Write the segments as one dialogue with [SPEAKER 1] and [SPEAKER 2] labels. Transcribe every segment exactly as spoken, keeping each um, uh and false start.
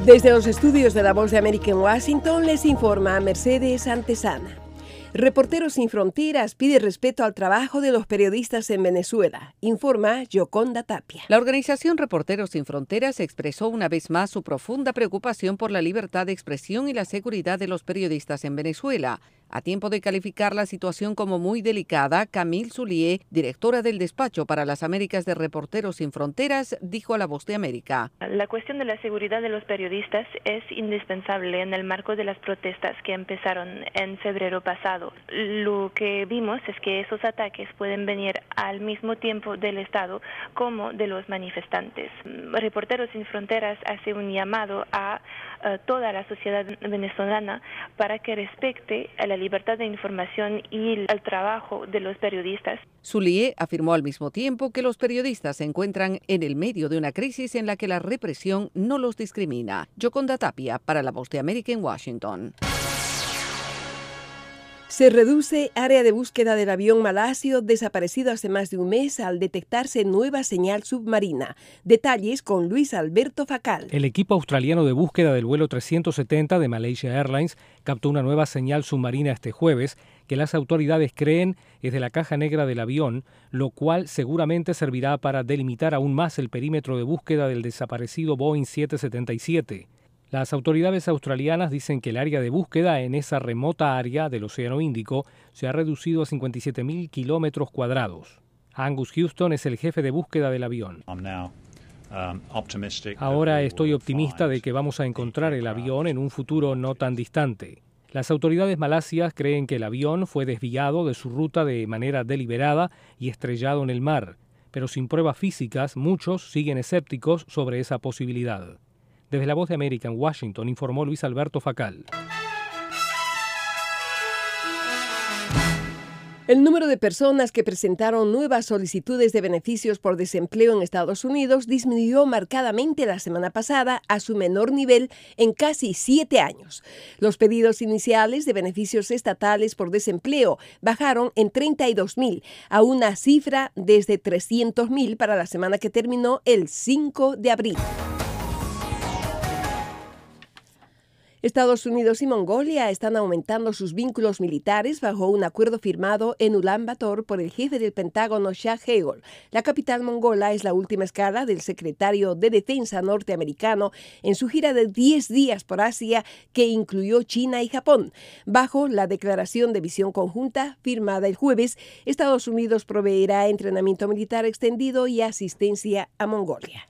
[SPEAKER 1] Desde los estudios de La Voz de América en Washington les informa Mercedes Antesana. Reporteros Sin Fronteras pide respeto al trabajo de los periodistas en Venezuela, informa Yoconda Tapia.
[SPEAKER 2] La organización Reporteros Sin Fronteras expresó una vez más su profunda preocupación por la libertad de expresión y la seguridad de los periodistas en Venezuela. A tiempo de calificar la situación como muy delicada, Camille Soulier, directora del despacho para las Américas de Reporteros Sin Fronteras, dijo a La Voz de América.
[SPEAKER 3] La cuestión de la seguridad de los periodistas es indispensable en el marco de las protestas que empezaron en febrero pasado. Lo que vimos es que esos ataques pueden venir al mismo tiempo del Estado como de los manifestantes. Reporteros Sin Fronteras hace un llamado a uh, toda la sociedad venezolana para que respete a la libertad de información y el trabajo de los periodistas.
[SPEAKER 2] Soulier afirmó al mismo tiempo que los periodistas se encuentran en el medio de una crisis en la que la represión no los discrimina. Yoconda Tapia para La Voz de América en Washington.
[SPEAKER 1] Se reduce área de búsqueda del avión malasio desaparecido hace más de un mes al detectarse nueva señal submarina. Detalles con Luis Alberto Facal.
[SPEAKER 4] El equipo australiano de búsqueda del vuelo trescientos setenta de Malaysia Airlines captó una nueva señal submarina este jueves que las autoridades creen es de la caja negra del avión, lo cual seguramente servirá para delimitar aún más el perímetro de búsqueda del desaparecido Boeing siete setenta y siete. Las autoridades australianas dicen que el área de búsqueda en esa remota área del Océano Índico se ha reducido a cincuenta y siete mil kilómetros cuadrados. Angus Houston es el jefe de búsqueda del avión. Ahora estoy optimista de que vamos a encontrar el avión en un futuro no tan distante. Las autoridades malasias creen que el avión fue desviado de su ruta de manera deliberada y estrellado en el mar, pero sin pruebas físicas, muchos siguen escépticos sobre esa posibilidad. Desde La Voz de América en Washington, informó Luis Alberto Facal.
[SPEAKER 1] El número de personas que presentaron nuevas solicitudes de beneficios por desempleo en Estados Unidos disminuyó marcadamente la semana pasada a su menor nivel en casi siete años. Los pedidos iniciales de beneficios estatales por desempleo bajaron en treinta y dos mil, a una cifra desde trescientos mil para la semana que terminó el cinco de abril. Estados Unidos y Mongolia están aumentando sus vínculos militares bajo un acuerdo firmado en Ulan Bator por el jefe del Pentágono, Shah Hagel. La capital mongola es la última escala del secretario de Defensa norteamericano en su gira de diez días por Asia que incluyó China y Japón. Bajo la declaración de visión conjunta firmada el jueves, Estados Unidos proveerá entrenamiento militar extendido y asistencia a Mongolia.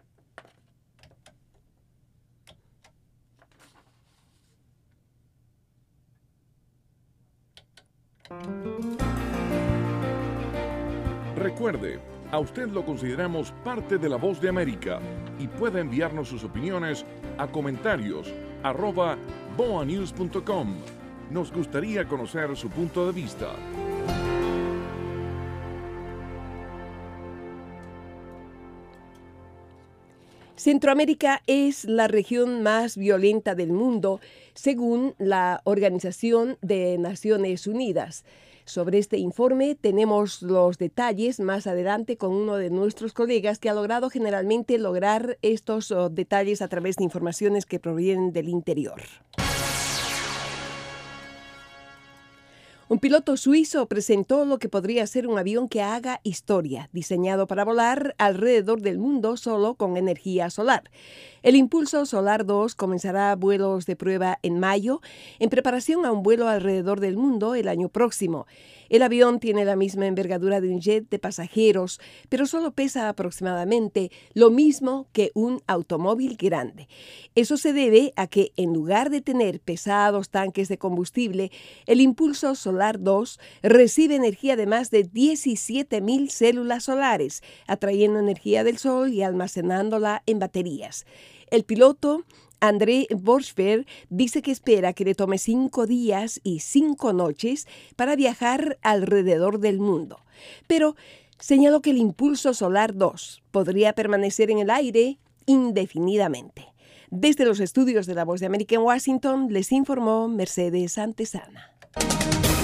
[SPEAKER 5] Recuerde, a usted lo consideramos parte de La Voz de América y puede enviarnos sus opiniones a comentarios arroba boa news punto com. Nos gustaría conocer su punto de vista.
[SPEAKER 1] Centroamérica es la región más violenta del mundo, según la Organización de Naciones Unidas. Sobre este informe tenemos los detalles más adelante con uno de nuestros colegas que ha logrado generalmente lograr estos oh, detalles a través de informaciones que provienen del interior. Un piloto suizo presentó lo que podría ser un avión que haga historia, diseñado para volar alrededor del mundo solo con energía solar. El Impulso Solar dos comenzará vuelos de prueba en mayo, en preparación a un vuelo alrededor del mundo el año próximo. El avión tiene la misma envergadura de un jet de pasajeros, pero solo pesa aproximadamente lo mismo que un automóvil grande. Eso se debe a que, en lugar de tener pesados tanques de combustible, el Impulso Solar dos recibe energía de más de diecisiete mil células solares, atrayendo energía del sol y almacenándola en baterías. El piloto André Borschberg dice que espera que le tome cinco días y cinco noches para viajar alrededor del mundo. Pero señaló que el Impulso Solar dos podría permanecer en el aire indefinidamente. Desde los estudios de La Voz de América en Washington, les informó Mercedes Antesana.